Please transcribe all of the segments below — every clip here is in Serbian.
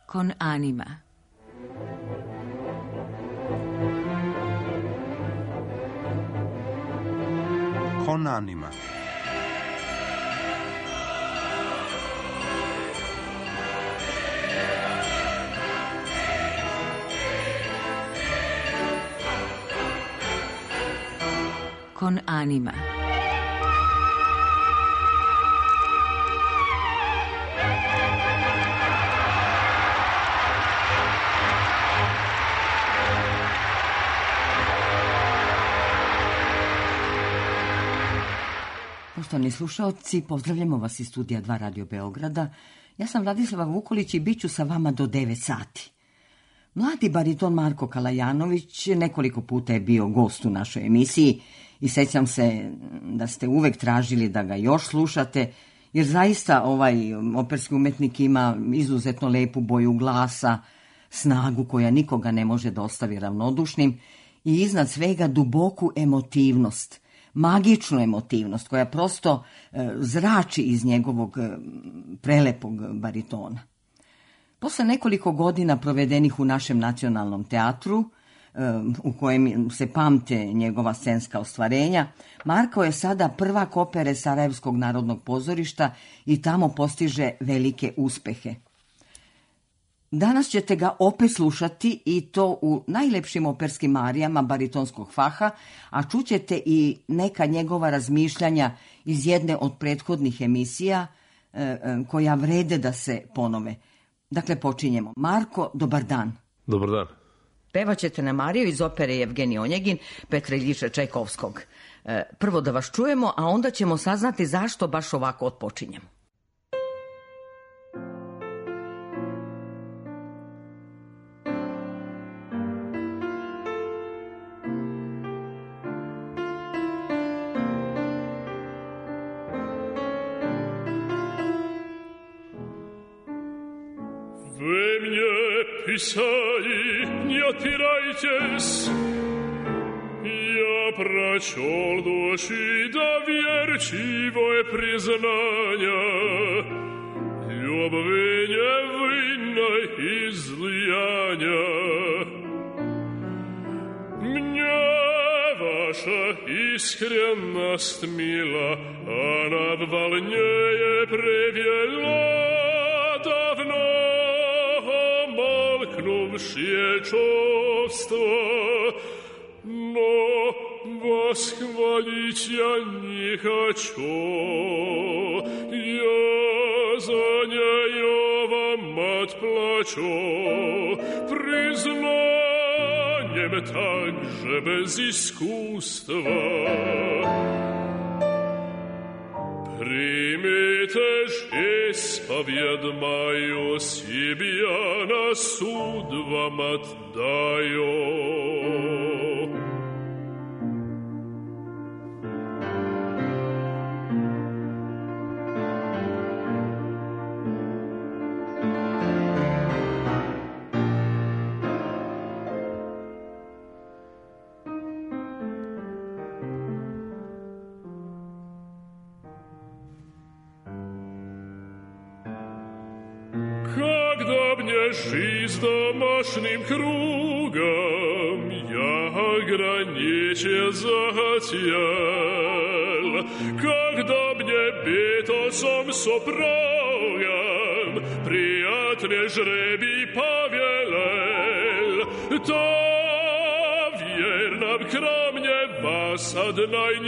Con anima. Con anima. Con anima. Poštovani slušalci, pozdravljamo vas iz studija 2 Radio Beograda. Ja sam Vladislava Vukolić i bit ću sa vama do 9 sati. Mladi bariton Marko Kalajanović nekoliko puta je bio gost u našoj emisiji i sjećam se da ste uvek tražili da ga još slušate, jer zaista ovaj operski umetnik ima izuzetno lepu boju glasa, snagu koja nikoga ne može da ostavi ravnodušnim i iznad svega duboku emotivnost, magičnu emotivnost koja prosto zrači iz njegovog prelepog baritona. Posle nekoliko godina provedenih u našem nacionalnom teatru, u kojem se pamte njegova scenska ostvarenja, Marko je sada prvak opere Sarajevskog narodnog pozorišta i tamo postiže velike uspehe. Danas ćete ga opet slušati i to u najlepšim operskim arijama baritonskog faha, a čućete i neka njegova razmišljanja iz jedne od prethodnih emisija koja vrede da se ponove. Dakle, počinjemo. Marko, dobar dan. Dobar dan. Pevaćete na Mariju iz opere Jevgenij Onjegin Petra Iljiča Čajkovskog. Prvo da vas čujemo, a onda ćemo saznati zašto baš ovako otpočinjemo. Писали, не отпирайтесь, я прочел души доверчивое признание любви невинной излияния. Мне ваша искренность мила, она вполне привела давно молкнувшие чувства, но восхвалить я не хочу. Я за нее вам отплачу признанием также без искусства. Примите ж исповедь мою, себя на суд вам отдаю. Жизнь домашним кругом я ограничить захотел, когда мне битосом супругом приятный жребий повелел, то верно кроме вас одной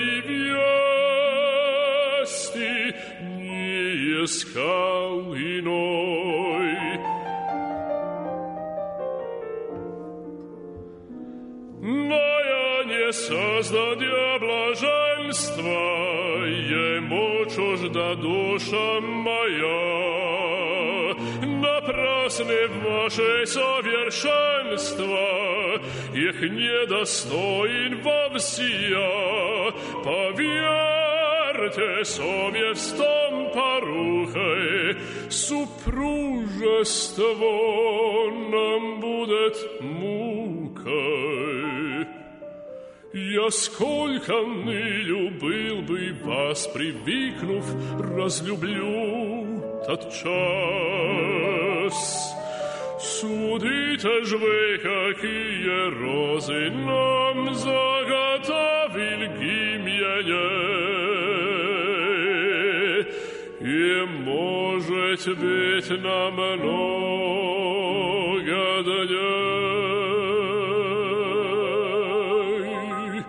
невесты не искал иной. Создан для блаженства, ему чужда душа моя. Напрасны ваши совершенства, их недостоин вовсе я. Поверьте, совестом порухой, супружество нам будет мукой. Я сколько ны любил бы вас, привыкнув, разлюблю тот час. Судите ж вы, какие розы нам заготовил гимьяне, и, может быть, на много дней.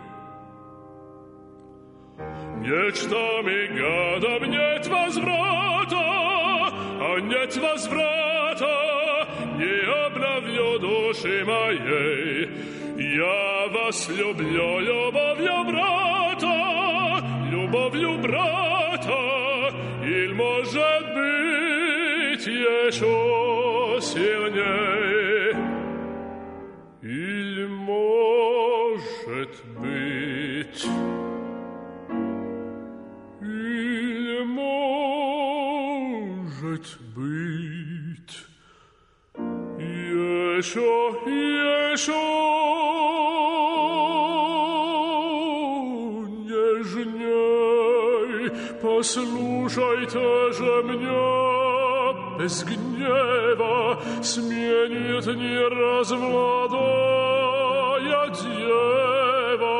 Нечто ми гадом нет возврата, а нет возврата не обновлю души моей. Я вас люблю любовью брата, или, может быть, еще сильней. Или, может быть, еще нежней. Послушайте же меня без гнева, сменит неразмладая дева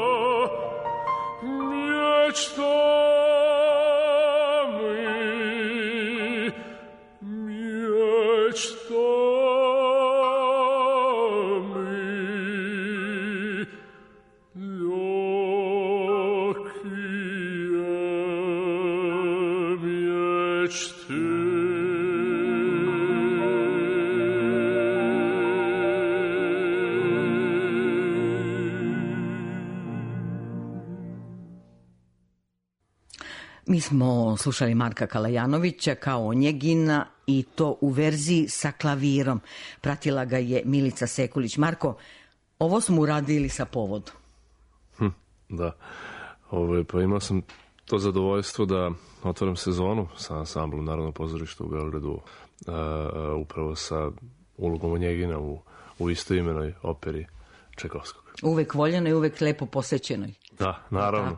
Mi smo slušali Marka Kalajanovića kao Onjegina i to u verziji sa klavirom. Pratila ga je Milica Sekulić. Marko, ovo smo uradili sa povodom. Da. Pa imao sam to zadovoljstvo da otvaram sezonu sa ansamblom Narodnog pozorišta u Beogradu, upravo sa ulogom Onjegina u istoimenoj operi Čajkovskog. Uvek voljeno i uvek lepo posećenoj. Da, naravno.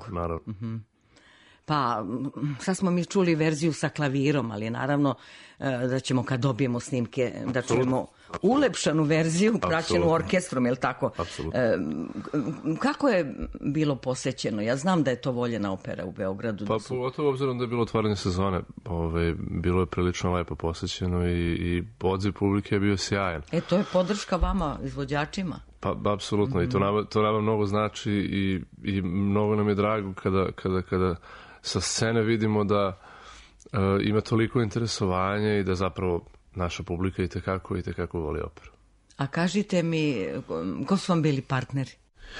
Pa, sad smo mi čuli verziju sa klavirom, ali naravno da ćemo kad dobijemo snimke da čujemo ulepšanu verziju, praćenu orkestrom, je li tako? Apsolutno. Kako je bilo posećeno? Ja znam da je to voljena opera u Beogradu. Pa pogotovo obzirom da je bilo otvaranje sezone, bilo je prilično lepo posećeno i odziv publike je bio sjajan. To je podrška vama, izvođačima? Pa, apsolutno, i to nama mnogo znači i mnogo nam je drago kada sa scene vidimo da ima toliko interesovanja i da zapravo naša publika i tekako voli operu. A kažite mi, ko su vam bili partneri?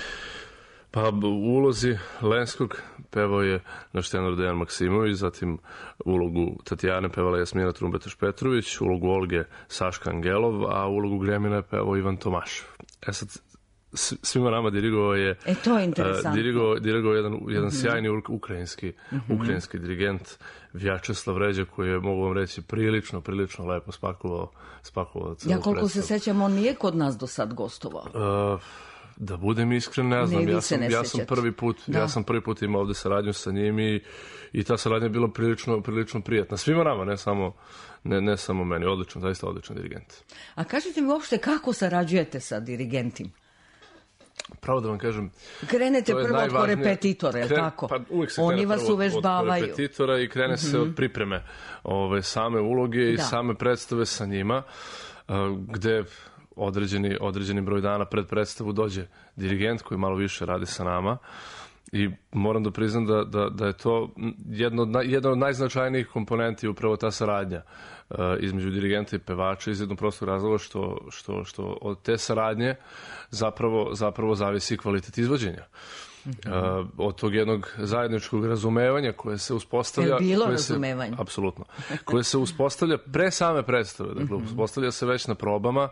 Pa u ulozi Lenskog pevao je naš tenor Dejan Maksimović, zatim ulogu Tatjane pevala Jasmina Trumbetaš-Petrović, ulogu Olge Saška Angelov, a ulogu Gremina je pevao Ivan Tomašev. Sad, svima nama dirigovao je... to je interesantno. Dirigovao jedan sjajni ukrajinski dirigent Vjačeslav Ređa, koji je, mogu vam reći, prilično lepo spakovao celu predstavu. Ja koliko se sećam, on nije kod nas do sad gostovao. Da budem iskren, ne znam. Ja sam prvi put imao ovde saradnju sa njim i ta saradnja je bila prilično prijatna. Svima nama, ne samo meni. Zaista odličan dirigent. A kažite mi uopšte kako sarađujete sa dirigentima? Pravo da vam kažem... Krenete prvo od korepetitora, je li tako? Pa uvijek se Oni vas uvežbavaju. Od korepetitora i krene se od pripreme same uloge i same predstave sa njima, gde određeni broj dana pred predstavu dođe dirigent koji malo više radi sa nama i moram da priznam da je to jedna od najznačajnijih komponenti upravo ta saradnja između dirigenta i pevača iz jednog prostog razloga što od te saradnje zapravo zavisi kvalitet izvođenja. Od tog jednog zajedničkog razumevanja koje se uspostavlja... Je bilo razumevanje? Apsolutno. Koje se uspostavlja pre same predstave. Dakle, uspostavlja se već na probama.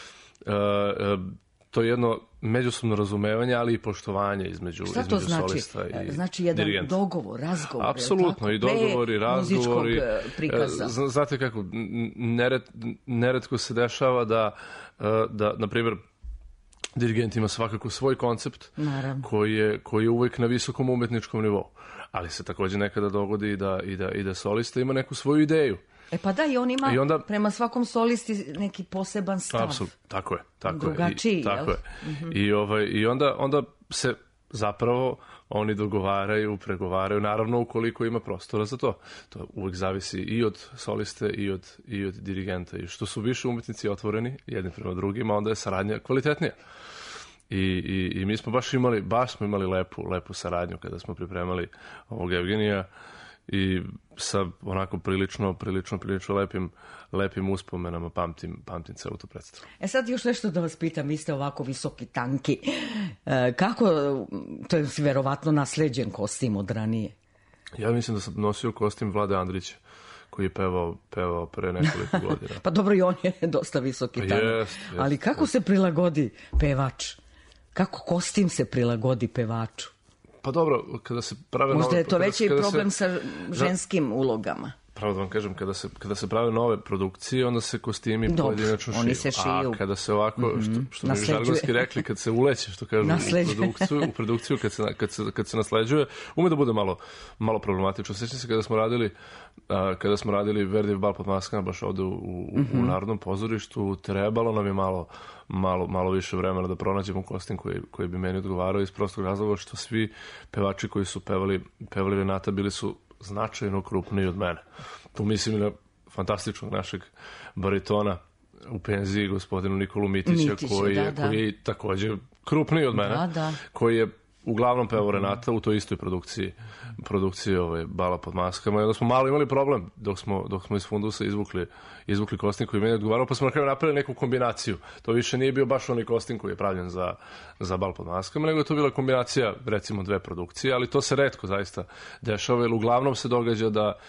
To je jedno međusobno razumevanje, ali i poštovanje između solista i dirigenta. Znači jedan dogovor, razgovor. Apsolutno, i dogovori, razgovori. Znate kako, neretko se dešava da na primjer, dirigent ima svakako svoj koncept koji je uvek na visokom umetničkom nivou. ali se takođe nekada dogodi i da solista ima neku svoju ideju. Pa da, i on ima I onda, prema svakom solisti neki poseban stav. Apsolutno, tako je. Drugačiji, tako je. I onda se zapravo oni dogovaraju, pregovaraju, naravno ukoliko ima prostora za to. To uvijek zavisi i od soliste i od dirigenta. I što su više umetnici otvoreni jedni prema drugima, onda je saradnja kvalitetnija. I mi smo baš imali lepu saradnju kada smo pripremali ovog Evgenija i sa onako prilično lepim uspomenama pamtim celu tu predstavu. Sad još nešto da vas pitam, vi ste ovako visoki, tanki. Kako, to je verovatno nasleđen kostim od ranije? Ja mislim da sam nosio kostim Vlade Andrića, koji je pevao pre nekoliko godina. Pa dobro, i on je dosta visoki, tanki. Ali kako se prilagodi pevač? Kako kostim se prilagodi pevaču? Pa dobro, kada se prave možda je to veći problem sa ženskim ulogama. Pravo da vam kažem, kada se prave nove produkcije, onda se kostimi pojedinačno šiju. Oni se šiju. A kada se ovako, što mi žargonski rekli, kad se uleće, što kažu, u produkciju, kad se nasleđuje, ume da bude malo problematično. Sjećam se kada smo radili Verdijev bal pod maskama, baš ovde u Narodnom pozorištu, trebalo nam je malo više vremena da pronađemo kostim koji bi meni odgovarao, iz prostog razloga što svi pevači koji su pevali Renata bili su značajno krupniji od mene. Tu mislim na fantastičnog našeg baritona u penziji, gospodinu Nikolu Mitića, koji je takođe krupniji od mene, koji je uglavnom pevao Renata u toj istoj produkciji bala pod maskama. I onda smo malo imali problem dok smo iz fundusa izvukli kostim koji meni odgovarao, pa smo na kraju napravili neku kombinaciju. To više nije bio baš onaj kostim koji je pravljen za bal pod maskama, nego je to bila kombinacija, recimo, dve produkcije, ali to se retko zaista dešava, jer uglavnom se događa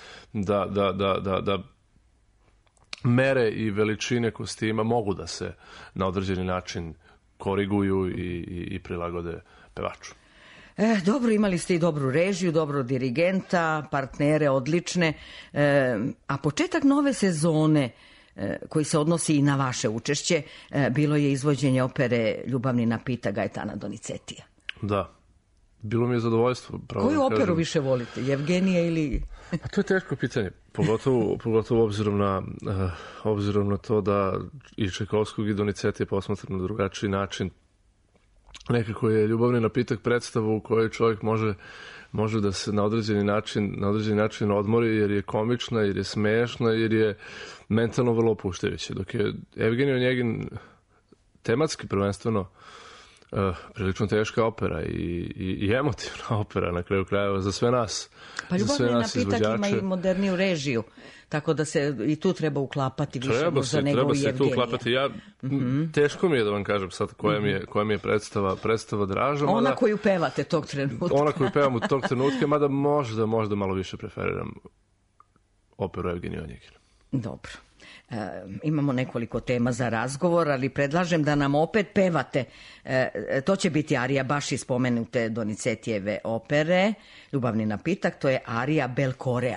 da mere i veličine kostima mogu da se na određeni način koriguju i prilagode pevaču. Dobro, imali ste i dobru režiju, dobro dirigenta, partnere odlične, a početak nove sezone koji se odnosi i na vaše učešće, bilo je izvođenje opere Ljubavni napitak Gajetana Donizetija. Da, bilo mi je zadovoljstvo. Koju operu više volite, Evgenija ili... A to je teško pitanje, pogotovo obzirom na to da i Čajkovskog i Donizetija posmatram na drugačiji način. Nekako je Ljubavni napitak predstava u kojoj čovjek može da se na određeni način odmori, jer je komična, jer je smešna, jer je mentalno vrlo opuštajuća. Dok je Evgenij Onjegin tematski prvenstveno prilično teška opera i emotivna opera na kraju krajeva za sve nas. Pa Ljubavni napitak ima i moderniju režiju, tako da se i tu treba uklapati više možda nego i Evgenija. Treba se tu uklapati. Teško mi je da vam kažem sad koja mi je predstava draža. Ona koju pevate tog trenutka. Ona koju pevam u tog trenutka, mada možda malo više preferiram operu Evgenija Onjegina. Dobro. Imamo nekoliko tema za razgovor, ali predlažem da nam opet pevate. To će biti arija baš iz spomenute Donizetijeve opere Ljubavni napitak, to je arija Belkorea.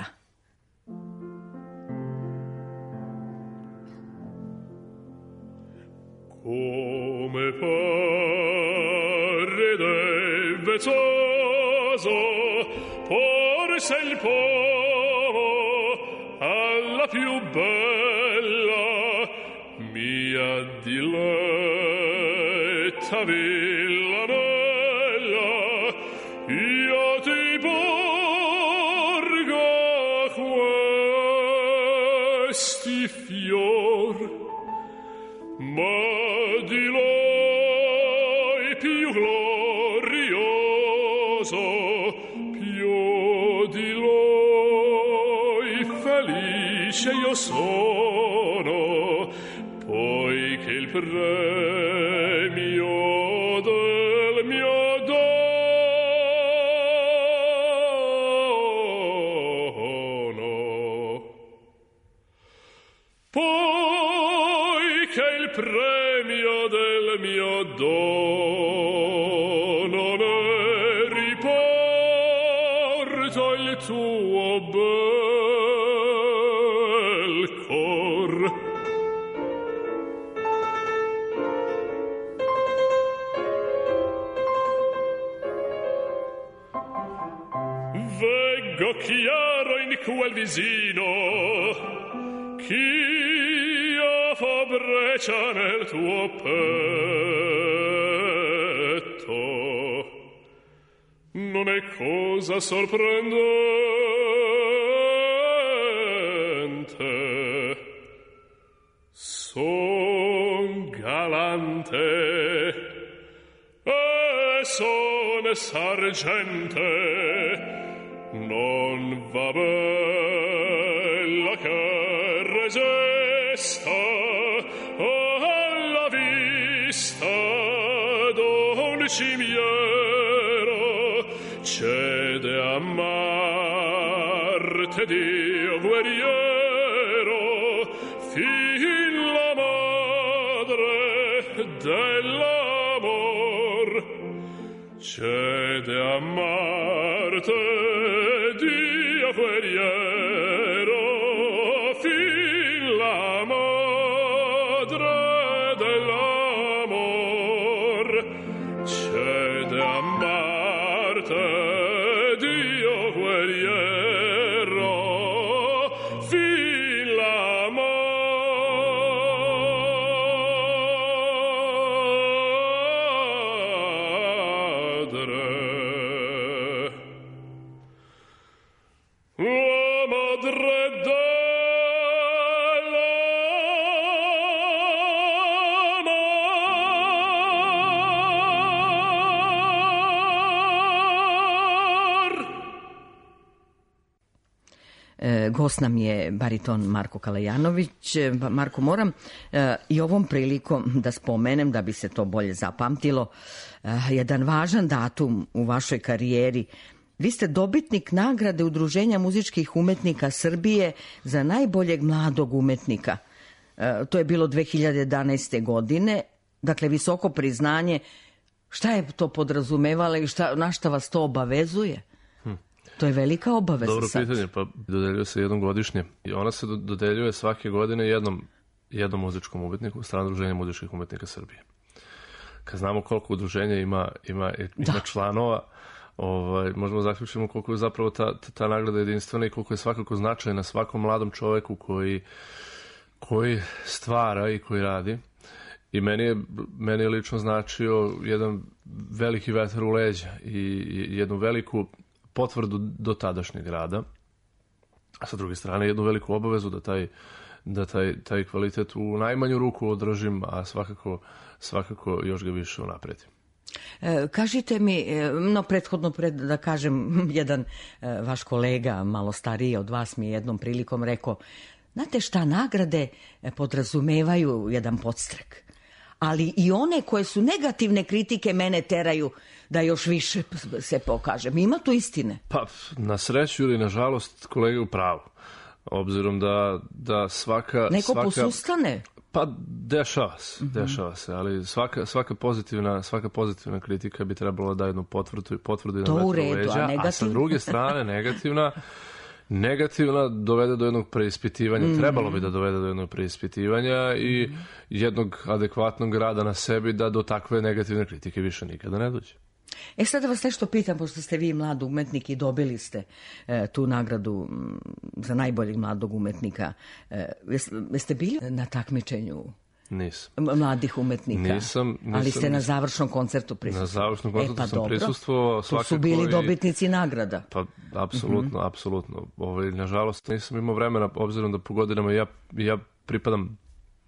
Come pare vezzoso porse il pomo alla più bella mia diletta villanella, io ti porgo questi fior, ma di lei più glorioso, più di lei felice io sono, poiché il premio del mio dono, poiché il premio del mio dono ne riporto il tuo bel cor. leggo chiaro in quel visino ch'io fo breccia nel tuo petto. Non è cosa sorprendente, son galante e son sargente, non va bella che resesta alla vista d'un cimiero, cede a Marte Dio guerriero, fin la madre dell'amor, cede a Marte Dio guerriero, fin la madre dell'amor, cede a Marte Dio guerriero, fin la Gost nam je bariton Marko Kalajanović. Marko, moram i ovom prilikom da spomenem, da bi se to bolje zapamtilo, jedan važan datum u vašoj karijeri. Vi ste dobitnik nagrade Udruženja muzičkih umetnika Srbije za najboljeg mladog umetnika. To je bilo 2011. godine. Dakle, visoko priznanje. Šta je to podrazumevalo i na šta vas to obavezuje? To je velika obaveza. Dobro sad. pitanje, pa dodeljuje se jednom godišnje. I ona se dodeljuje svake godine jednom muzičkom umetniku, strano Udruženje muzičkih umetnika Srbije. Kad znamo koliko udruženja ima članova, možemo zaključiti koliko je zapravo ta nagrada jedinstvena i koliko je svakako značajna svakom mladom čoveku koji stvara i koji radi. I meni je lično značio jedan veliki vetar u leđa i jednu veliku potvrdu do tadašnjeg rada, a sa druge strane jednu veliku obavezu da taj kvalitet u najmanju ruku održim, a svakako još ga više unapredim. Kažite mi, prethodno da kažem, jedan vaš kolega, malo stariji od vas, mi je jednom prilikom rekao, znate šta, nagrade podrazumevaju jedan podstrek, ali i one koje su negativne kritike mene teraju da još više se pokažem. Ima tu istine? Pa, na sreću ili na žalost, kolega u pravu. Obzirom da svaka... Neko posustane? Pa, dešava se, ali svaka pozitivna kritika bi trebala da jednu potvrdu to u redu, a sa druge strane negativna dovede do jednog preispitivanja, trebalo bi da dovede do jednog preispitivanja i jednog adekvatnog rada na sebi da do takve negativne kritike više nikada ne dođe. Sad da vas nešto pitam, pošto ste vi mlad umetnik i dobili ste tu nagradu za najboljeg mladog umetnika. Jeste bili na takmičenju? Nisam. Mladih umetnika? Nisam. Ali ste na završnom koncertu prisustvovali? Na završnom koncertu sam prisustvovao. To su bili dobitnici nagrada. Pa, apsolutno. Nažalost, nisam imao vremena, obzirom da po godinama ja pripadam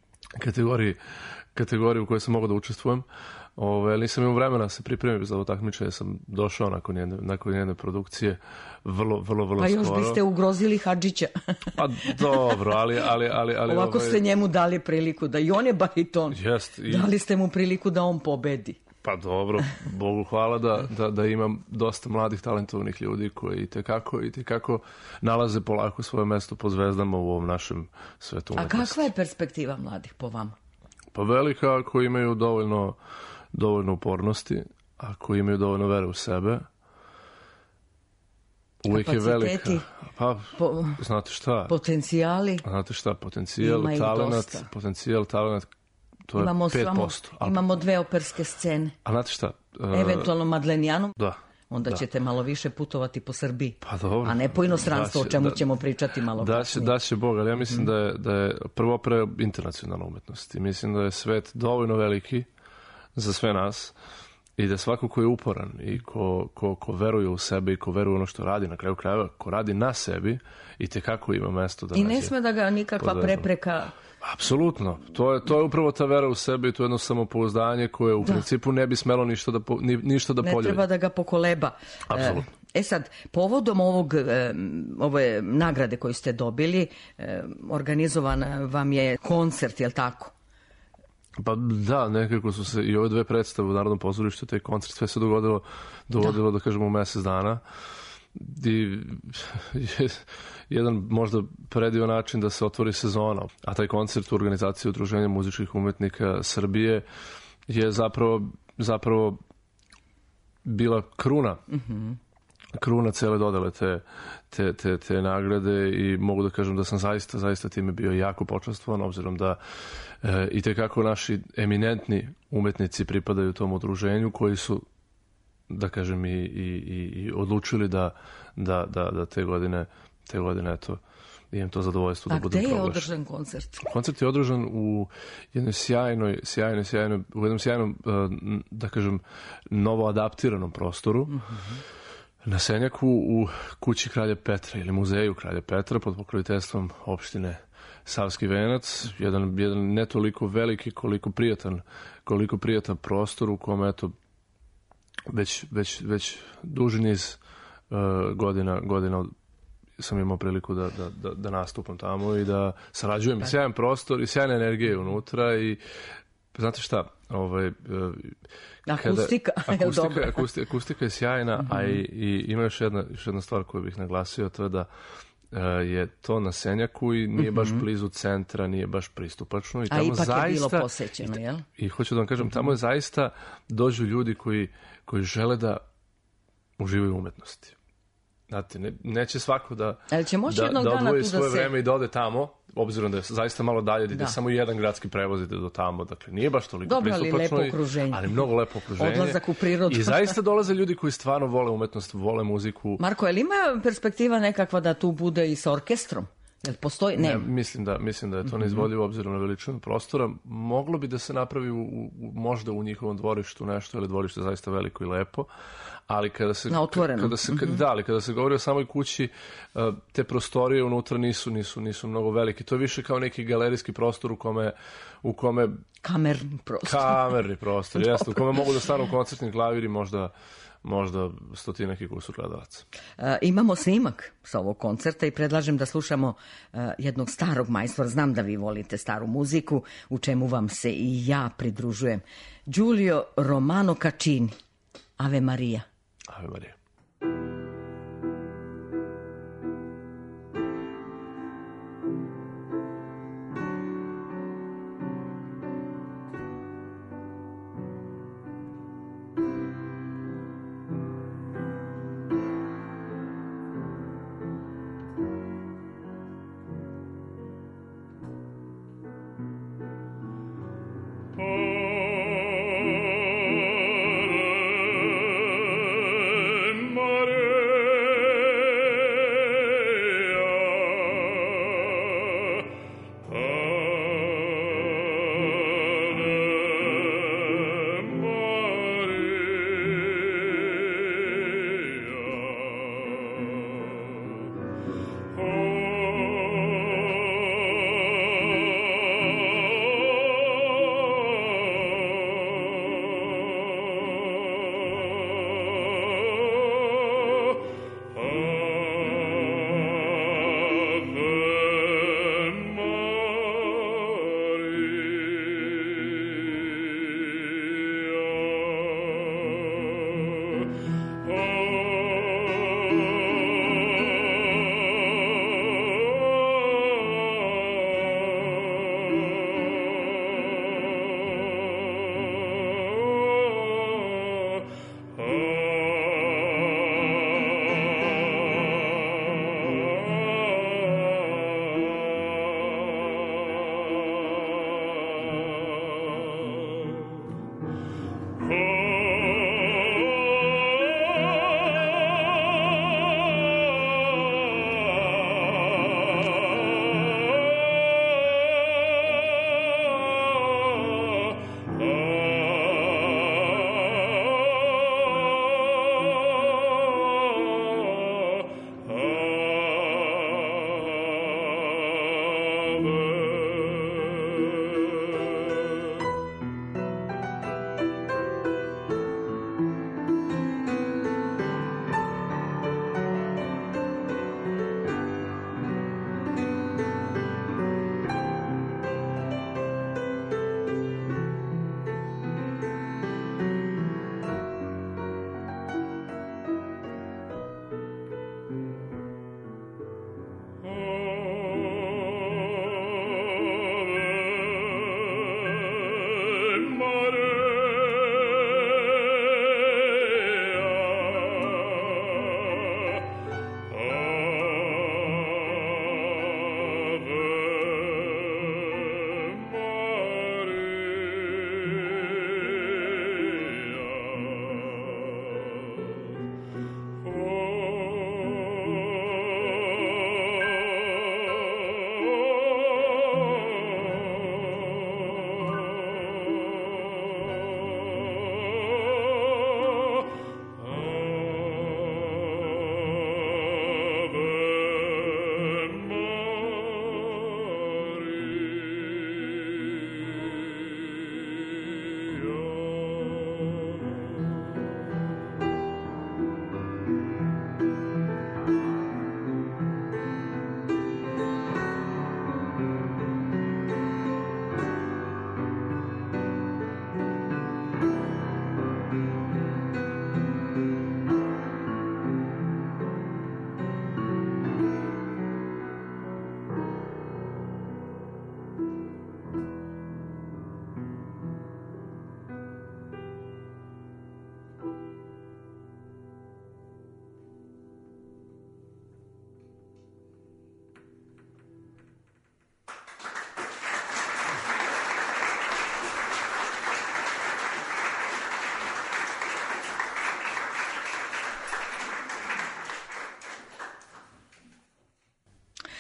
kategoriji u kojoj sam mogao da učestvujem. Nisam imao vremena da se pripremim za ovo takmičenje, sam došao nakon jedne produkcije vrlo skoro. Pa još biste ugrozili Hadžića. Pa dobro, ali... Ovako ste njemu dali priliku da i on je bariton. Jest. Dali ste mu priliku da on pobedi. Pa dobro, Bogu hvala da imam dosta mladih talentovnih ljudi koji itekako nalaze polako svoje mesto po zvezdama u ovom našem svetu umetnosti. A kakva je perspektiva mladih po vama? Pa velika, ako imaju dovoljno upornosti, ako imaju dovoljno vere u sebe. Uvijek je velika. Pa, znate šta? Potencijali? Znate šta, potencijal, talenat, to je 5%. Imamo 2 operske scene. A znate šta? Eventualno Madlenijanu. Da. onda ćete malo više putovati po Srbiji. Pa dobro. A ne po inostranstvu, o čemu ćemo pričati malo kasnije. Da će Bog, ali ja mislim da je prva opera internacionalna umetnost i mislim da je svet dovoljno veliki za sve nas i da svako ko je uporan i ko veruje u sebe i ko veruje u ono što radi, na kraju krajeva, ko radi na sebi i tekako ima mesto da I ne sme da ga nikakva prepreka... Apsolutno. To je upravo ta vera u sebe i to je jedno samopouzdanje koje u principu ne bi smelo ništa da poljubi. Ne treba da ga pokoleba. Apsolutno. Sad, povodom ove nagrade koju ste dobili, organizovan vam je koncert, je li tako? Pa da, nekako su se i ove dve predstave u Narodnom pozorištu, taj koncert, sve se dogodilo da kažemo u mesec dana. I jedan možda predivan način da se otvori sezona, a taj koncert u organizaciji Udruženja muzičkih umetnika Srbije je zapravo bila kruna cele dodele te nagrade i mogu da kažem da sam zaista time bio jako počastvovan, obzirom da i tekako naši eminentni umetnici pripadaju tom udruženju koji su, da kažem, i odlučili da te godine eto, imam to zadovoljstvo da budem proglašen. A gde je održan koncert? Koncert je održan u jednoj sjajnom, da kažem, novo adaptiranom prostoru, na Senjaku u kući Kralja Petra ili muzeju Kralja Petra pod pokroviteljstvom opštine Savski Venac, jedan ne toliko veliki koliko prijatan prostor u kome eto već duži niz godina sam imao priliku da nastupam tamo i da sarađujem. Sjajan prostor i sjajna energija je unutra i znate šta, akustika je sjajna, a i ima još jedna stvar koju bih naglasio, to je da je to na Senjaku i nije baš blizu centra, nije baš pristupačno. A ipak je bilo posećeno, jel? I hoću da vam kažem, tamo je zaista dođu ljudi koji žele da uživaju u umetnosti. Znate, neće svako da odvoji svoje vreme i da ode tamo, obzirom da je zaista malo dalje, da ide samo jedan gradski prevoz ide do tamo, dakle nije baš toliko pristupačno, ali mnogo lepo okruženje. Odlazak u prirodu. I zaista dolaze ljudi koji stvarno vole umetnost, vole muziku. Marko, je li ima perspektiva nekakva da tu bude i sa orkestrom? Jel postoji? Ne, mislim da je to neizvodljivo obzirom na veličinu prostora. Moglo bi da se napravi možda u njihovom dvorištu nešto, jer je dvorište zaista veliko i lepo, ali kada se govori o samoj kući, te prostorije unutra nisu mnogo velike. To je više kao neki galerijski prostor u kome kamerni prostor, jeste, u kome mogu da stanu koncertni klaviri, možda stotinak i kusur gledalaca. Imamo snimak sa ovog koncerta i predlažem da slušamo jednog starog majstora. Znam da vi volite staru muziku, u čemu vam se i ja pridružujem. Giulio Romano Caccini, Ave Maria. Ave Maria. Mare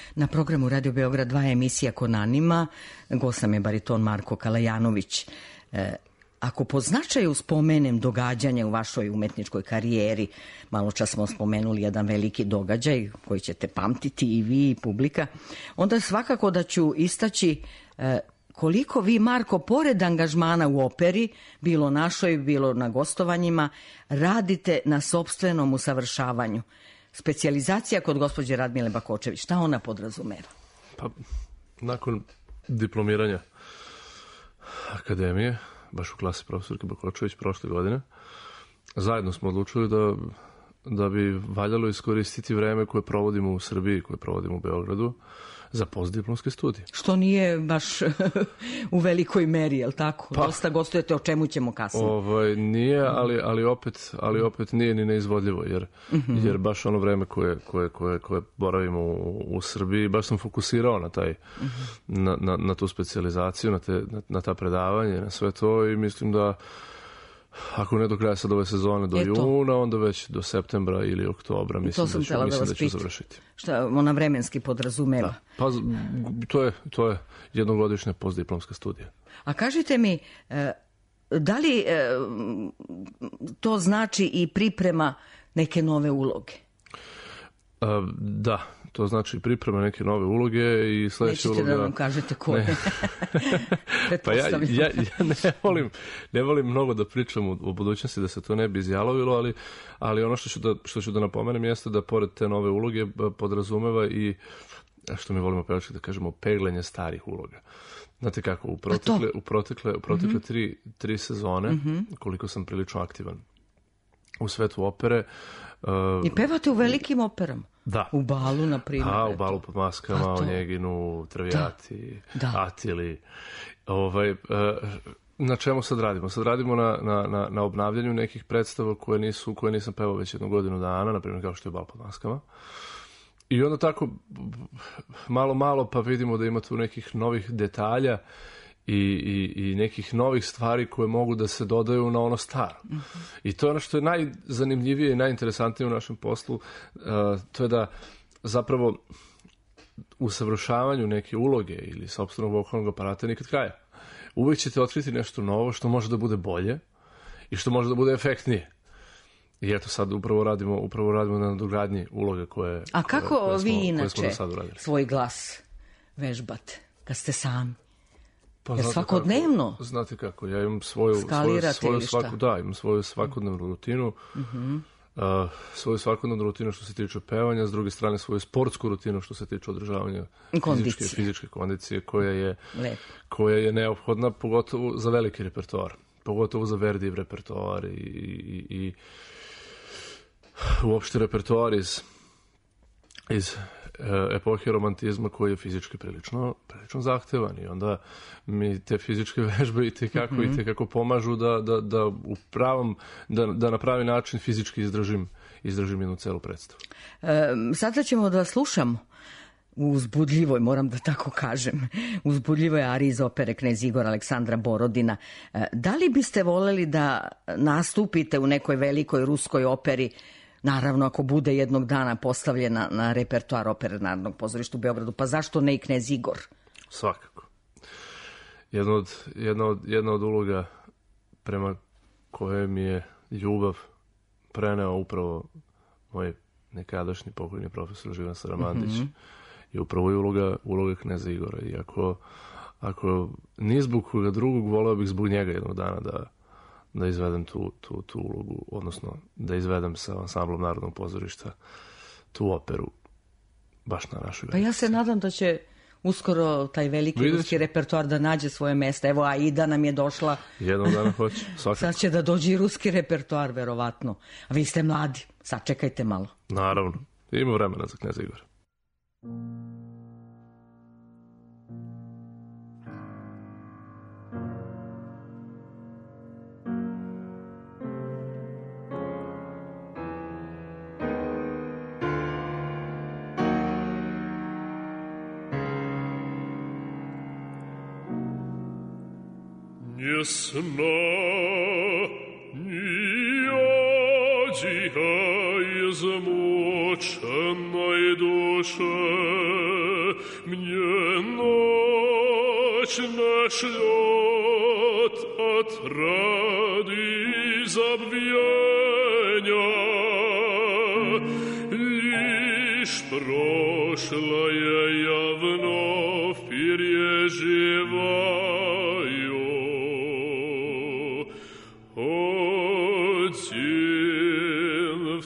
Na programu Radio Beograd 2 emisija Konanima. Gost nam je bariton Marko Kalajanović. Ako po značaju spomenem događanja u vašoj umetničkoj karijeri, malo čas smo spomenuli jedan veliki događaj koji ćete pamtiti i vi i publika, onda svakako da ću istaći koliko vi, Marko, pored angažmana u operi, bilo našoj, bilo na gostovanjima, radite na sopstvenom usavršavanju. Specijalizacija kod gospođe Radmile Bakočević, šta ona podrazumeva? Pa, nakon diplomiranja akademije, baš u klasi profesorke Bakočević prošle godine, zajedno smo odlučili da bi valjalo iskoristiti vreme koje provodimo u Srbiji, koje provodimo u Beogradu, za postdiplomske studije. Što nije baš u velikoj meri, je li tako? Pa, dosta gostujete, o čemu ćemo kasnije. Nije, ali opet nije ni neizvodljivo, jer baš ono vreme koje boravimo u Srbiji, baš sam fokusirao na taj, na tu specijalizaciju, na ta predavanja, na sve to, i mislim da ako ne do kraja sad ove sezone, do juna, onda već do septembra ili oktobra mislim da ću završiti. Šta ona vremenski podrazumeva? Da. Pa to je jednogodišnja postdiplomska studija. A kažite mi, da li to znači i priprema neke nove uloge? Da, to znači priprema neke nove uloge i sledeća uloga... Nećete da nam kažete koje? Pa ja ne volim mnogo da pričam o budućnosti, da se to ne bi izjalovilo, ali ono što ću da napomenem jeste da pored te nove uloge podrazumeva i, što mi volimo pevački da kažemo, peglanje starih uloga. Znate kako, u protekle tri sezone, koliko sam prilično aktivan u svetu opere... I pevate u velikim operama? Da. U Balu, na primjer. U Balu pod maskama, o Njeginu, Traviati, Atili. Na čemu sad radimo? Sad radimo na obnavljanju nekih predstava koje nisam pevao već 1 godinu dana, na primjer kao što je Bal pod maskama. I onda tako malo pa vidimo da ima tu nekih novih detalja i nekih novih stvari koje mogu da se dodaju na ono staro. I to je ono što je najzanimljivije i najinteresantnije u našem poslu, to je da zapravo u savršavanju neke uloge ili sopstvenog vokalnog aparata nikad kraja. Uvijek ćete otkriti nešto novo što može da bude bolje i što može da bude efektnije. I eto sad upravo radimo na nadogradnji uloge koje... A kako vi inače svoj glas vežbate kad ste sami? Jer svakodnevno? Znate kako, ja imam svoju svakodnevnu rutinu, svoju svakodnevnu rutinu što se tiče pevanja, s druge strane svoju sportsku rutinu što se tiče održavanja fizičke kondicije koja je neophodna, pogotovo za veliki repertoar, pogotovo za Verdijev repertoar i uopšte repertoar iz epohe romantizma koji je fizički prilično zahtevan, i onda mi te fizičke vežbe i tekako pomažu da na pravi način fizički izdržim jednu celu predstavu. Sada ćemo da slušamo u uzbudljivoj, moram da tako kažem, uzbudljivoj ariji iz opere Knez Igor Aleksandra Borodina. Da li biste voljeli da nastupite u nekoj velikoj ruskoj operi, naravno ako bude jednog dana postavljena na repertoar Opere Narodnog pozorišta u Beogradu, pa zašto ne i Knez Igor? Svakako. Jedna od uloga prema koje mi je ljubav preneo upravo moj nekadašnji pokojni profesor Živan Saramandić je upravo uloga Kneza Igora. I ako ni zbog koga drugog, voleo bih zbog njega jednog dana da izvedem tu ulogu, odnosno da izvedem sa ansamblom Narodnog pozorišta tu operu baš na našoj. Pa ja se nadam da će uskoro taj veliki ruski repertoar da nađe svoje mesto. Evo, Aida nam je došla. Jednog dana hoće, svakako. Sad će da dođe i ruski repertoar, verovatno. A vi ste mladi, sačekajte malo. Naravno, ima vremena za Kneza Igora. Ни сна, ни одиха измученной душе, мне ночь нашлет отрады и забвения. Лишь прошлое я вновь переживаю. Один в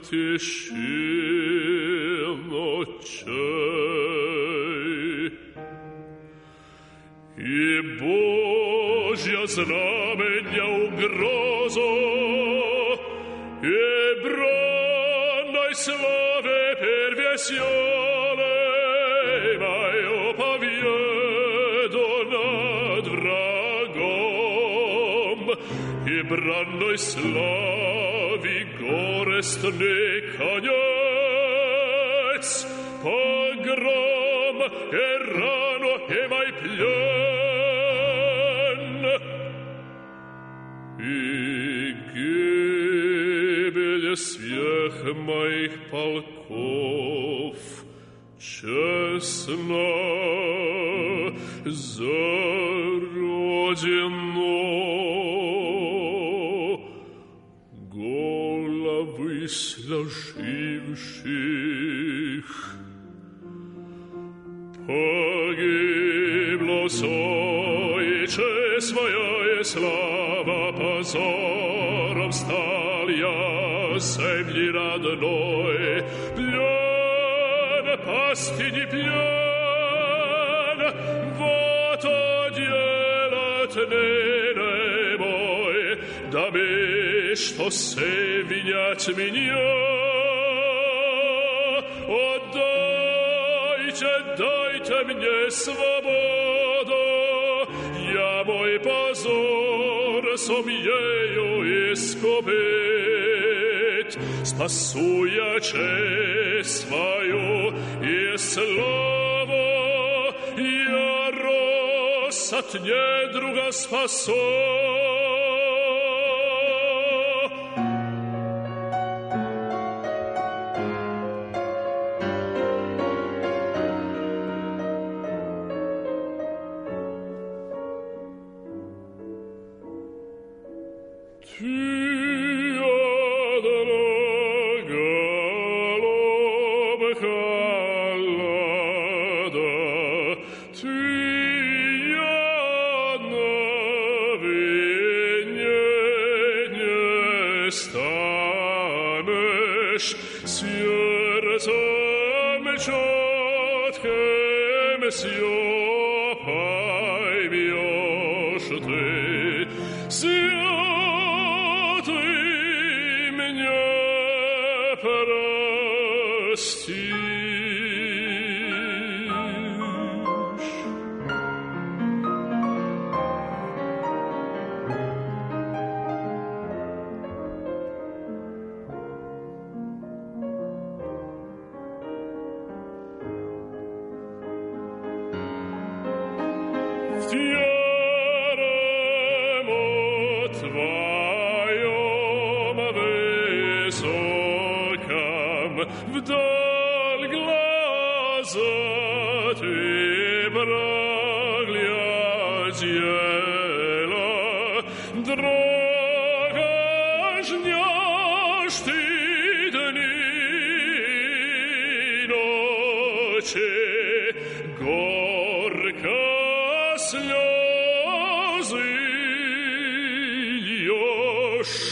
тиши ночей. И Божья знамения угрозу и бранной славе первесённой мою победу над врагом и бранной славе горестный конец, погром и рану и мой плен, и гибель всех моих полков честно за родину. Головы сложивших погибло все, и честь моя, и слава позором стал я земли родной. Плен, пастыни плен, вот оделат ныне мой, дабы что севинять меня. Дайте мне свободу, я мой позор сумею искупить. Спасу я честь свою и славу, я рос от недруга спасу. Сердцем чётким всё поймёшь ты, святый меня простишь. В ярому твоем высоком вдаль глаза ты проглядела, дорого жнешь ты дни и ночи, горько слезы льешь.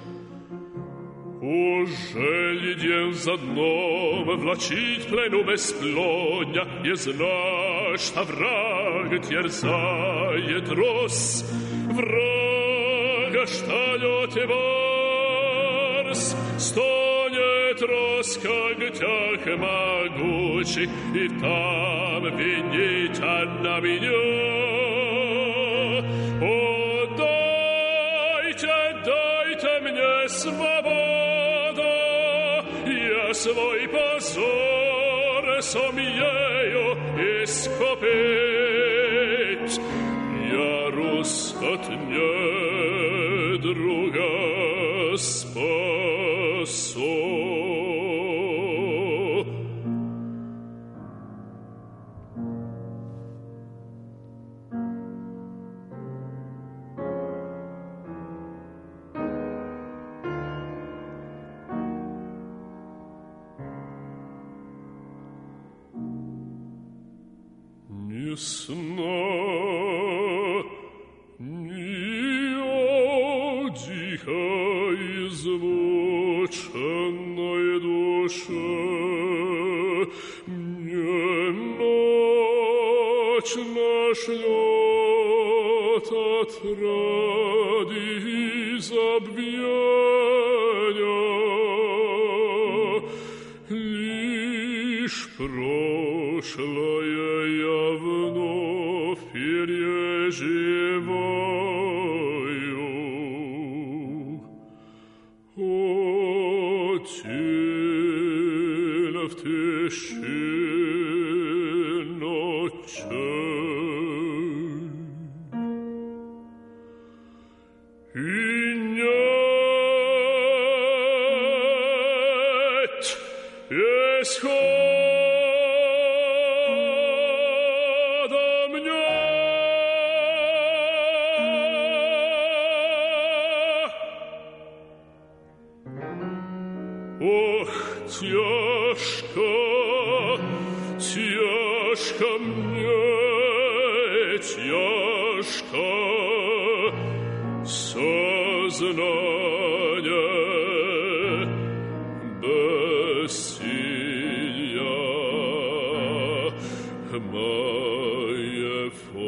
Ужели день за дном влачить плену бесплодня, и знаешь, что враг терзает роз, врага, что лед и борс, стонет роз, как тях могучий, и там винит она меня. Дайте мне свободу, я свой позор сумею искупить. Я рус от недруга спасу. sna, ni odjiha izvučenoj duše, nje noćna šljota tradi zabvijenja, liš prošla je javno firje živoju. Otil v tiši noće i njet je shodom nje. Oh, tješka mnie, tješka saznanje besilja moje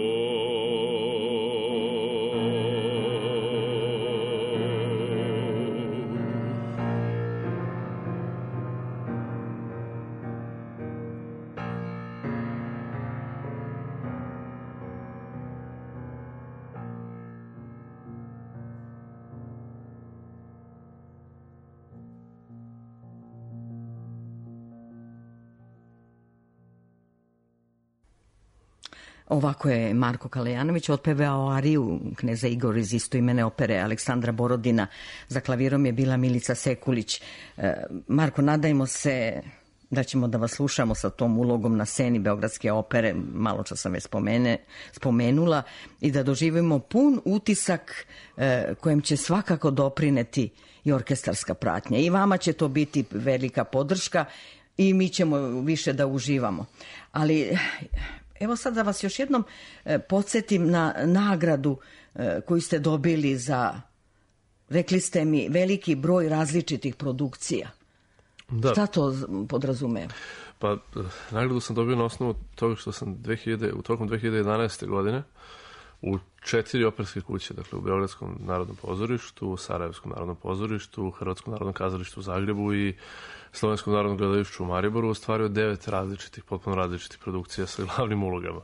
Ovako je Marko Kalejanović otpevao ariju kneza Igora iz istoimene opere Aleksandra Borodina. Za klavirom je bila Milica Sekulić. Marko, nadajmo se da ćemo da vas slušamo sa tom ulogom na sceni Beogradske opere, malo čas sam je spomenula, i da doživimo pun utisak kojem će svakako doprineti i orkestarska pratnja. I vama će to biti velika podrška i mi ćemo više da uživamo. Ali evo sad da vas još jednom podsjetim na nagradu koju ste dobili za, rekli ste mi, veliki broj različitih produkcija. Da. Šta to podrazumeva? Pa, nagradu sam dobio na osnovu toga što sam tokom 2011. godine u 4 operske kuće, dakle u Beogradskom narodnom pozorištu, u Sarajevskom narodnom pozorištu, u Hrvatskom narodnom kazalištu u Zagrebu i Slovenskom narodnom gledalištu u Mariboru ostvario 9 različitih, potpuno različitih produkcija sa glavnim ulogama.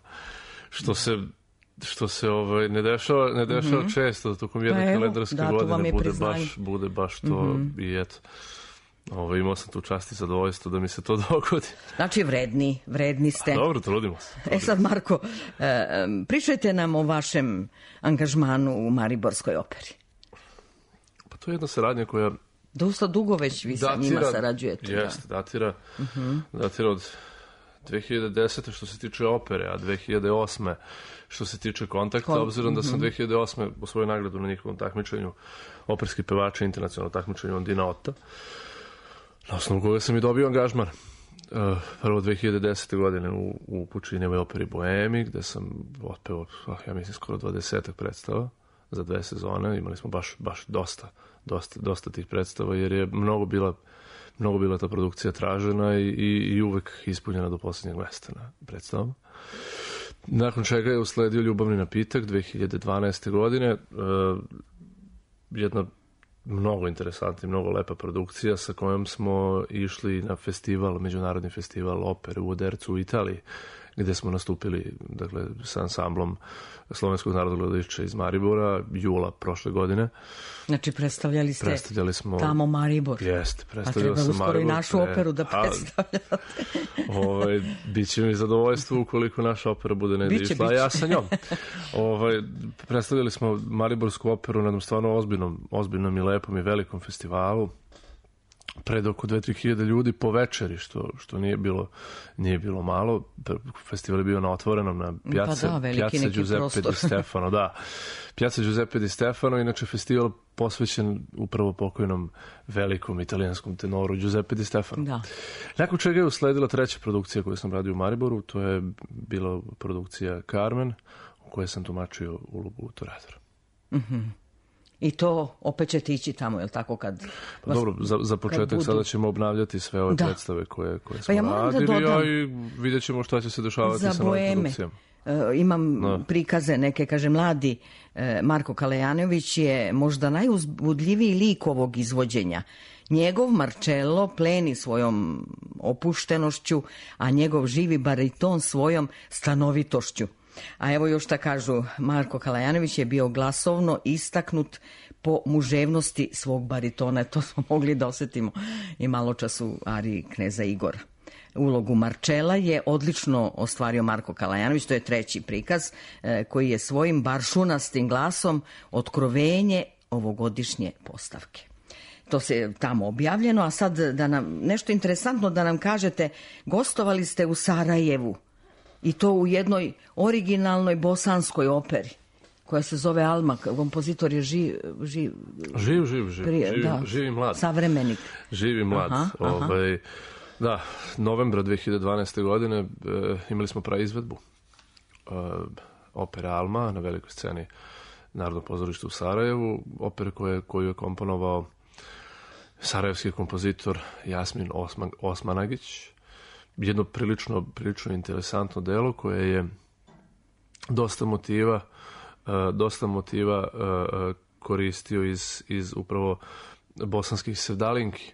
Što se ne dešava često, tokom jedne kalendarske godine bude baš to i eto. Imao sam tu čast i zadovoljstvo da mi se to dogodi. Znači vredni ste. A dobro, trudimo se. Sad Marko, pričajte nam o vašem angažmanu u Mariborskoj operi. Pa to je jedna saradnja koja dosta dugo već vi sa njima sarađujete. Jeste, datira od 2010. što se tiče opere, a 2008. što se tiče kontakta, obzirom da sam 2008. osvojio nagradu na njihovom takmičenju operski pevača, internacionalnom takmičenju Ondina Ota, na osnovu koga sam i dobio angažman. Prvo 2010. godine u Pučinjevoj operi Boemi, gde sam otpeo, ja mislim, skoro 20 predstava za 2 sezone. Imali smo baš dosta tih predstava, jer je mnogo bila ta produkcija tražena i uvek ispunjena do posljednjeg mesta na predstavama. Nakon čega je usledio Ljubavni napitak 2012. godine, jedna mnogo interesantna i mnogo lepa produkcija sa kojom smo išli na festival, međunarodni festival opere u Odercu u Italiji, gde smo nastupili, dakle, sa ansamblom Slovenskog narodnog gledališća iz Maribora, jula prošle godine. Znači, predstavljali smo tamo Maribor. Jeste, predstavljali sam Maribor. A treba uskoro i našu operu da predstavljate. Biće mi zadovoljstvo ukoliko naša opera bude negdje išla, a ja sa njom. Predstavljali smo Mariborsku operu na jednom stvarno ozbiljnom i lepom i velikom festivalu. pred oko 2-3 hiljade ljudi po večeri, što nije bilo malo. Festival je bio na otvorenom, na Piazza Giuseppe Di Stefano. Da, Piazza Giuseppe Di Stefano, inače festival posvećen upravo pokojnom velikom italijanskom tenoru Giuseppe Di Stefano. Da. Nakon čega je usledila treća produkcija koju sam radio u Mariboru, to je bila produkcija Carmen, u kojoj sam tumačio ulogu Toreadora. I to opet ćete ići tamo, je li tako? Dobro, za početak sada ćemo obnavljati sve ove predstave koje smo radili, a i vidjet ćemo šta će se dešavati sa novim produkcijama. Imam prikaze neke, kaže, mladi Marko Kalajanović je možda najuzbudljiviji lik ovog izvođenja. Njegov Marcello pleni svojom opuštenošću, a njegov živi bariton svojom stanovitošću. A evo još šta kažu, Marko Kalajanović je bio glasovno istaknut po muževnosti svog baritona. To smo mogli da osjetimo i malo čas u ariji Kneza Igora. Ulogu Marcella je odlično ostvario Marko Kalajanović, to je treći prikaz koji je svojim baršunastim glasom otkrovenje ovogodišnje postavke. To se tamo objavljeno, a sad da nam nešto interesantno da nam kažete, gostovali ste u Sarajevu i to u jednoj originalnoj bosanskoj operi koja se zove Alma, kompozitor je živ i mlad. Savremenik. Živ i mlad. Da, novembra 2012. godine imali smo praizvedbu opere Alma na velikoj sceni Narodnog pozorišta u Sarajevu, opere koju je komponovao sarajevski kompozitor Jasmin Osmanagić. Jedno prilično interesantno delo koje je dosta motiva koristio iz upravo bosanskih sevdalinki.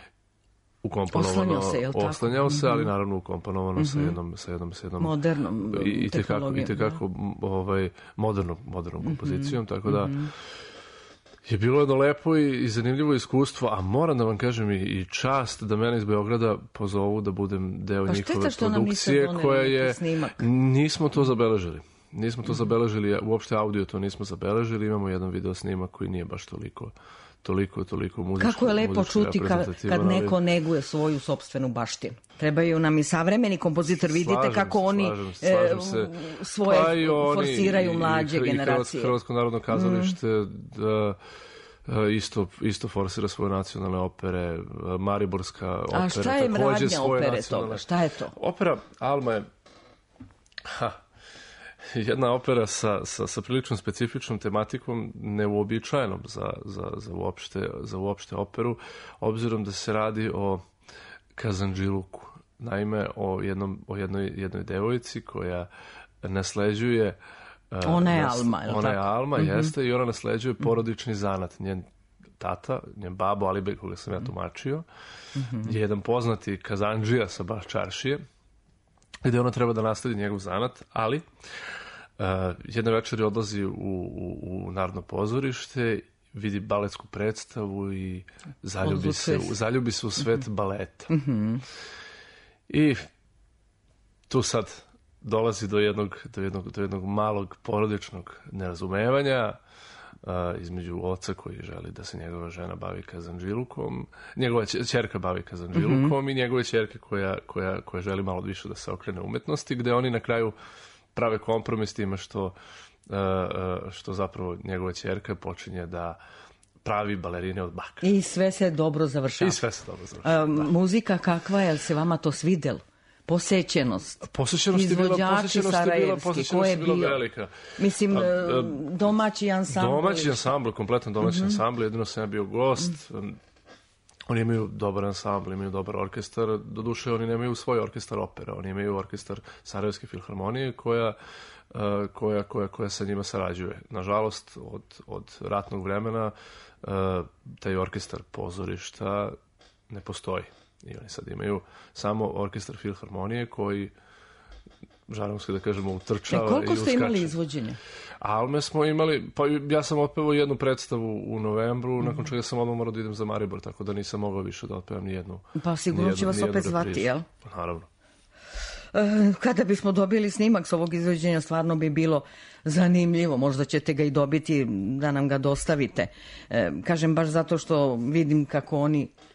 Oslanjao se, ali naravno ukomponovano sa jednom modernom tehnologijom. I tekako modernom kompozicijom, tako da je bilo jedno lepo i zanimljivo iskustvo, a moram da vam kažem i čast da mene iz Beograda pozovu da budem deo njihove produkcije koja je... Nismo to zabeležili. Uopšte audio to nismo zabeležili, imamo jedan video snimak koji nije baš toliko muzičko. Kako je lepo čuti kad neko neguje svoju sopstvenu baštinu. Trebaju nam i savremeni kompozitor, vidite kako oni svoje forsiraju mlađe generacije. Hrvatsko narodno kazalište isto forsira svoje nacionalne opere, Mariborska opera. A šta je radnja opere toga? Šta je to? Opera Alma je jedna opera sa prilično specifičnom tematikom, neuobičajenom za uopšte operu, obzirom da se radi o kazandžiluku. Naime, o jednoj devojci koja nasleđuje... Ona je Alma, je li tako? Ona je Alma, jeste, i ona nasleđuje porodični zanat. Njen tata, njen babo Alibek, koga sam ja tumačio, je jedan poznati kazandžija sa Baščaršije, gde ona treba da nasledi njegov zanat, ali jedne večeri odlazi u Narodno pozorište, vidi baletsku predstavu i zaljubi se u svet baleta. I tu sad dolazi do jednog malog porodičnog nerazumevanja između oca koji želi da se njegova žena bavi kazandžilukom, njegova ćerka bavi kazandžilukom i njegove ćerke koja želi malo više da se okrene umetnosti, gde oni na kraju prave kompromis time što zapravo njegova ćerka počinje da pravi balerine od bakra. I sve se dobro završava. Muzika kakva je, se vama to svidelo? Posećenost izvođači sarajevski, ko je bio velika. Mislim, domaći ansambl, kompletan domaći ansambl, jedino sam ja bio gost. Oni imaju dobar ansambl, imaju dobar orkestar, doduše oni nemaju svoj orkestar opera, oni imaju orkestar Sarajevske filharmonije koja sa njima sarađuje. Nažalost, od ratnog vremena taj orkestar pozorišta ne postoji. I oni sad imaju samo orkestar filharmonije koji, žalim se da kažemo, utrčava i uskače. Koliko ste imali izvođenja? Alme smo imali, pa ja sam otpevao jednu predstavu u novembru, nakon čega sam odmah morao da idem za Maribor, tako da nisam mogao više da otpevam nijednu. Pa sigurno će vas opet zvati, jel? Naravno. Kada bismo dobili snimak s ovog izvođenja, stvarno bi bilo zanimljivo. Možda ćete ga i dobiti da nam ga dostavite. Kažem, baš zato što vidim kako oni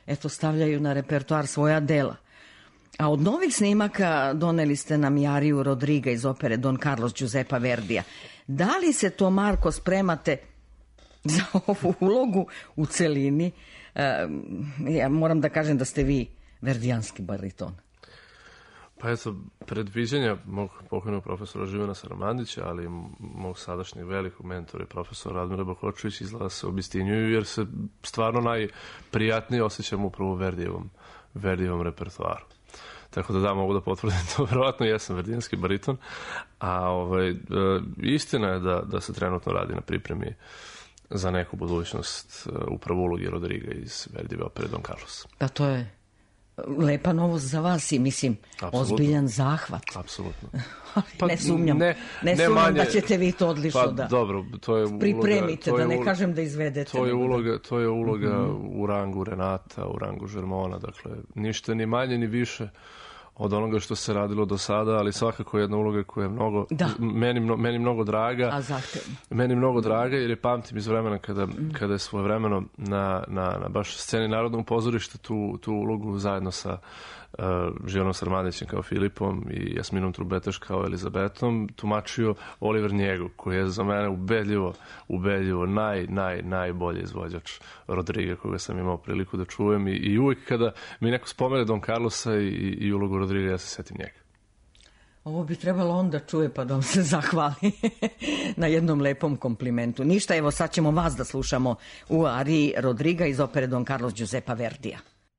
eto, stavljaju na repertoar svoja dela. A od novih snimaka doneli ste nam Jariju Rodriga iz opere Don Carlos Giuseppa Verdija. Da li se to, Marko, spremate za ovu ulogu u celini? Ja moram da kažem da ste vi verdijanski bariton. Pa eto, predviđenja mog pokojnog profesora Živana Saramandića, ali i mog sadašnjeg velikog mentora i profesora Radmira Bakočevića izgleda se obistinjuju, jer se stvarno najprijatnije osjećam upravo u Verdijevom repertoaru. Tako da mogu da potvrdim to, verovatno jesam verdijanski bariton, a istina je da se trenutno radi na pripremi za neku budućnost upravo ulogi Rodriga iz Verdijeve opere Don Carlos. Pa to je lepa novost za vas i mislim ozbiljan zahvat. Apsolutno. Ne sumnjam, ne sumnjam da ćete vi to odlično da dobro, to je uloga, pripremite, da ne kažem da izvedete. To je uloga u rangu Renata, u rangu Žermona, dakle ništa ni manje ni više od onoga što se radilo do sada, ali svakako jedna uloga koja je meni mnogo draga. A zahtevno. Meni mnogo draga, jer je pamtim iz vremena kada je svojevremeno na baš sceni Narodnog pozorišta tu ulogu zajedno sa Živanom Saramandićem kao Filipom i Jasminom Trubeteš kao Elizabetom tumačio Oliver Njegu, koji je za mene ubedljivo najbolji izvođač Rodriga koga sam imao priliku da čujem i uvijek kada mi neko spomene Don Carlosa i ulogu Rodriga, ja se setim njega. Ovo bi trebalo onda čuje pa da vam se zahvali na jednom lepom komplimentu. Ništa, evo sad ćemo vas da slušamo u ariji Rodriga iz opere Don Carlos Giuseppa Verdija.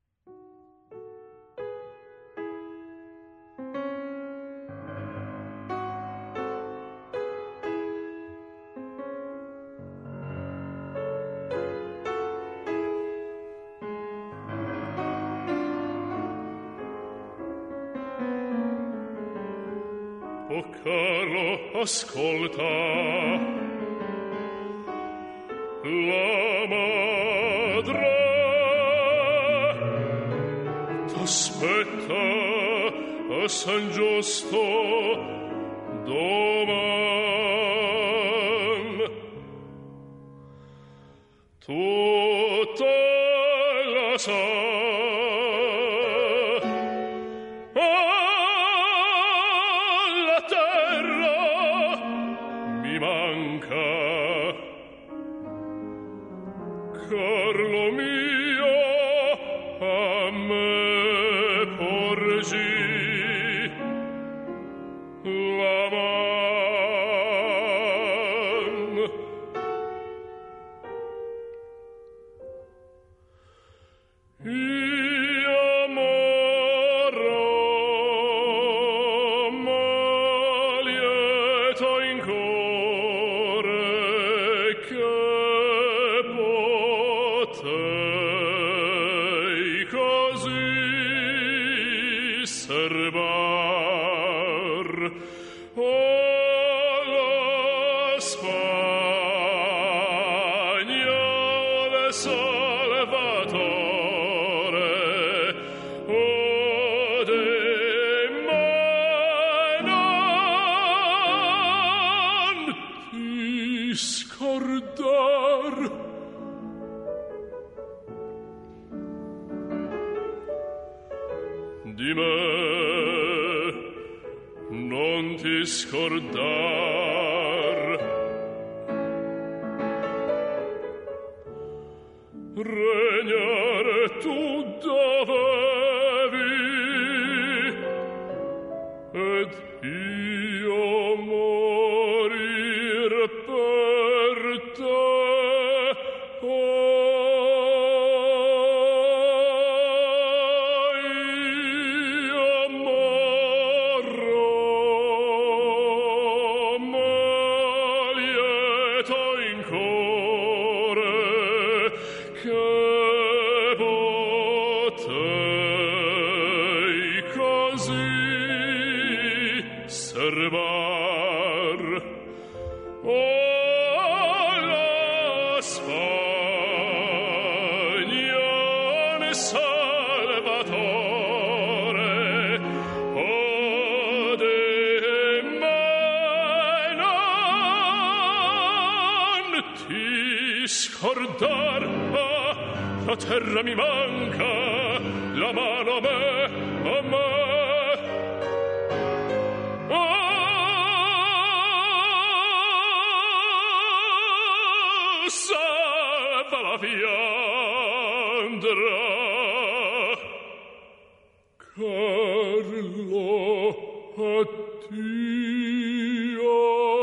Carlo, ascolta, la madre t'aspetta a San Giusto doman. Tutta la sa Carlo mio, a me porgi la man. Io morro malieto in core che serbar alla Spagna Salvatore o de non ti scordar. Di me non ti scordar. Regnare tu dovevi ed io morir per te. Servar alla Spagna Salvatore o de me non ti scordar, la terra mi manca. la mano a me. Salva la fiandra, Carlo, addio.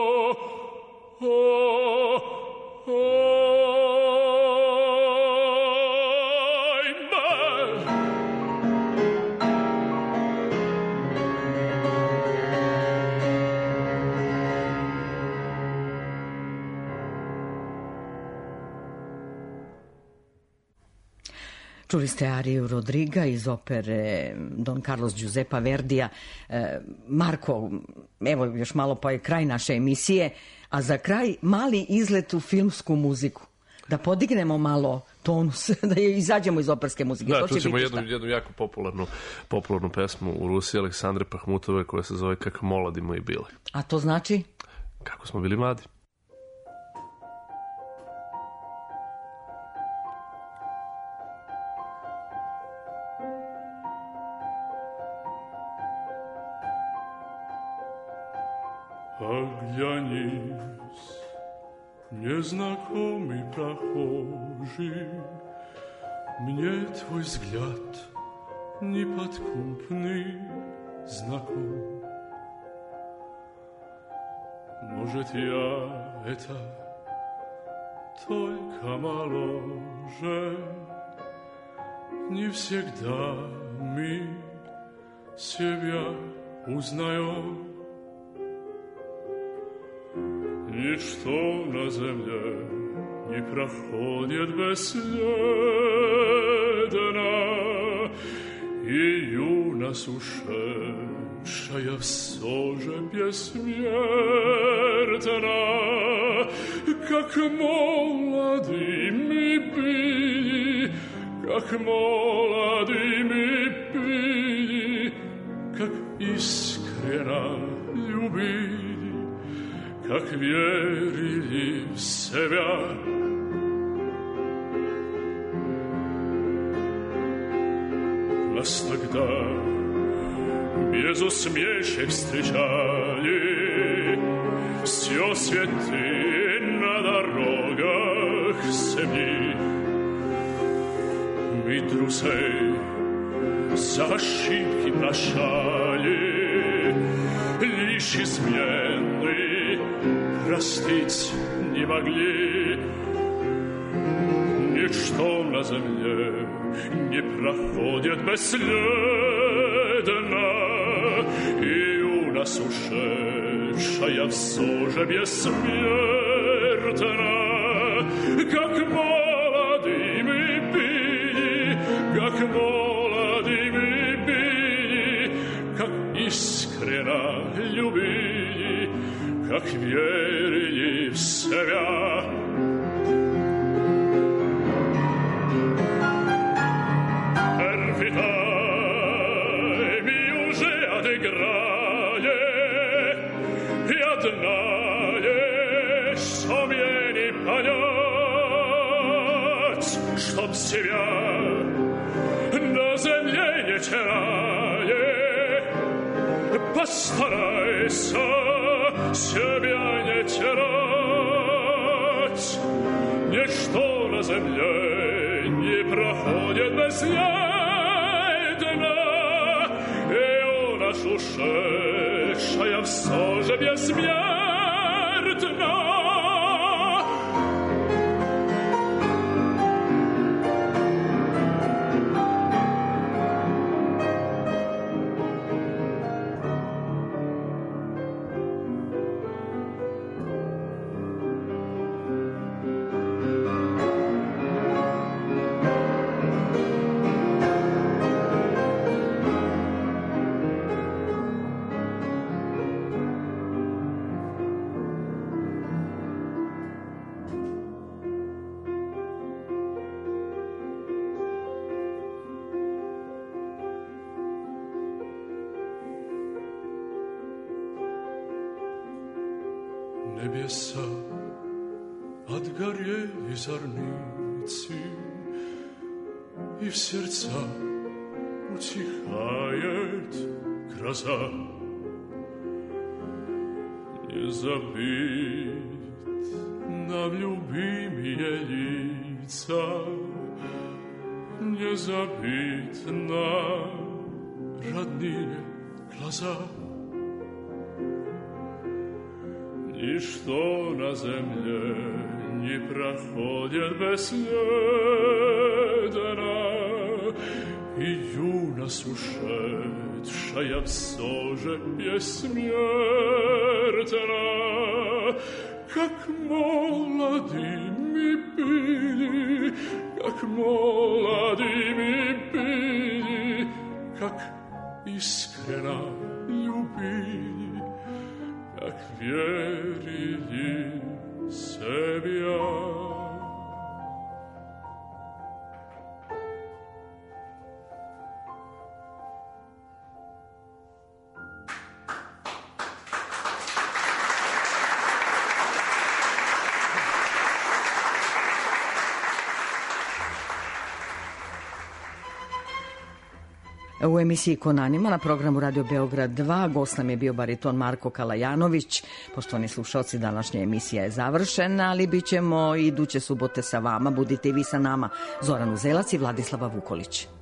Čuli ste ariju Rodriga iz opere Don Carlos Giuseppa Verdija. Marko, evo još malo pa je kraj naše emisije, a za kraj mali izlet u filmsku muziku. Da podignemo malo tonus, da izađemo iz operske muzike. Da, čućemo jednu jako popularnu pesmu u Rusiji, Aleksandre Pahmutove, koja se zove Kak moladi moji bili. A to znači? Kako smo bili mladi. Глянись, незнакомый прохожий, мне твой взгляд неподкупный знаком. Может, я это только моложе, не всегда мы себя узнаем. Ничто на земле не проходит бесследно, и юность ушедшая все же бессмертна. Как молодыми были, как молодыми были, как искренно любили, как верили в себя. Нас тогда без усмешек встречали все святые на дорогах земли. Мы друзей за ошибки прощали, лишь измены простить не могли. Ничто на земле не проходит бесследно, и у нас ушедшая все же бессмертна. Как молодыми были, как молодыми были, как искренно любили, как верили в себя. Перфитами уже отыграли, и одна что мне не понять, чтоб себя на земле не теряя, постарайся себя не терять. Ничто на земле не проходит бесследно, и у нас ушедшая все же бессмертна. Небеса отгорели зорницы, и в сердца утихает гроза. Не забыть нам любимые лица, не забыть нам родные глаза. Ничто на земле не проходит бесследно, и юность ушедшая все же бессмертна. Как молодыми были, как молодыми были, как искренно любили, как верили себя. U emisiji Kon Anima na programu Radio Beograd 2 gost nam je bio bariton Marko Kalajanović. Poštovani slušalci, današnja emisija je završena, ali bit ćemo i iduće subote sa vama. Budite i vi sa nama. Zoran Uzelac i Vladislava Vukolić.